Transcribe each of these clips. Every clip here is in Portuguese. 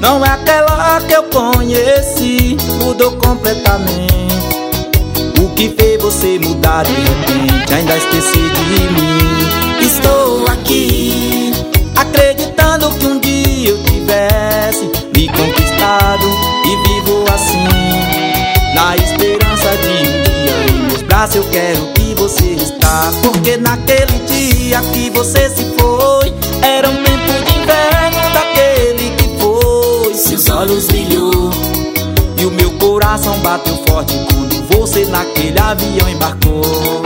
não é aquela que eu conheci. Mudou completamente. O que fez você mudar de repente? Ainda esqueci de mim. Estou aqui, acreditando que um dia eu tivesse me conquistado. E vivo assim, na esperança de um dia em meus braços eu quero que você está. Porque naquele dia que você se foi, era um tempo de inverno daquele que foi. Seus olhos brilhou e o meu coração bateu forte quando você naquele avião embarcou.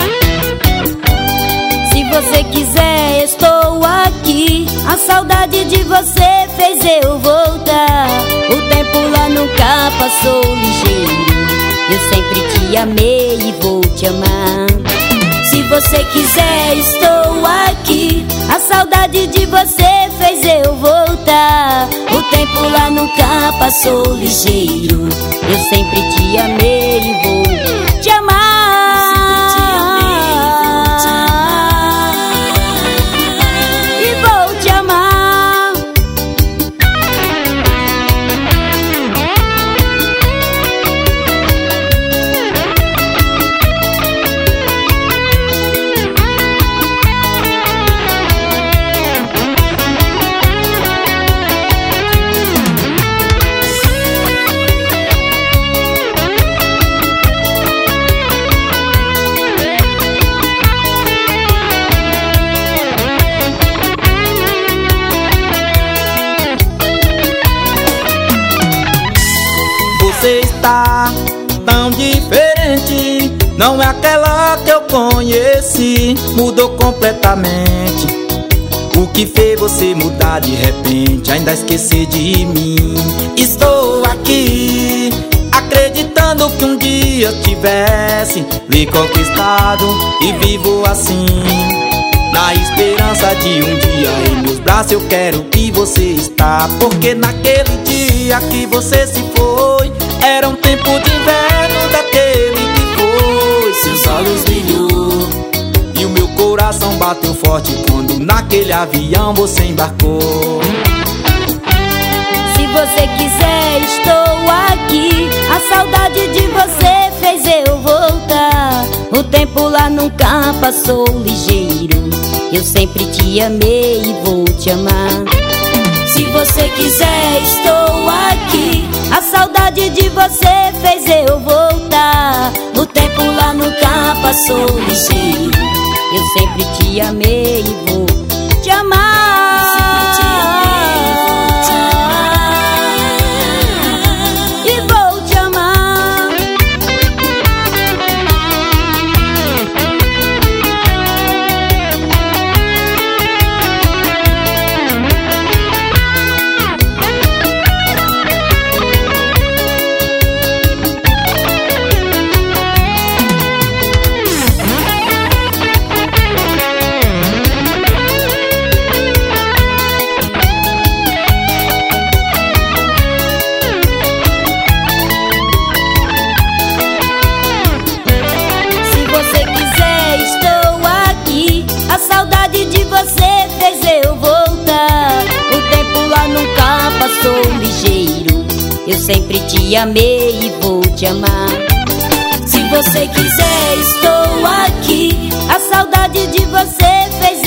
Se você quiser, estou aqui. A saudade de você fez eu voltar. O tempo lá nunca passou ligeiro. Eu sempre te amei e vou te amar. Se você quiser, estou aqui. A saudade de você fez eu voltar. O tempo lá nunca passou ligeiro. Eu sempre te amei e vou te amar. Você está tão diferente, não é aquela que eu conheci. Mudou completamente. O que fez você mudar de repente? Ainda esquecer de mim. Estou aqui, acreditando que um dia eu tivesse lhe conquistado. E vivo assim, na esperança de um dia em meus braços eu quero que você está. Porque naquele dia que você se foi, era um tempo de inverno daquele que foi. Seus olhos brilhou e o meu coração bateu forte quando naquele avião você embarcou. Se você quiser, estou aqui. A saudade de você fez eu voltar. O tempo lá nunca passou ligeiro. Eu sempre te amei e vou te amar. Se você quiser, estou aqui. A saudade de você fez eu voltar. O tempo lá nunca passou ligeiro. Eu sempre te amei e vou te amar. E vou te amar. A saudade de você fez eu voltar. O tempo lá nunca passou ligeiro. Eu sempre te amei e vou te amar. Se você quiser, estou aqui. A saudade de você fez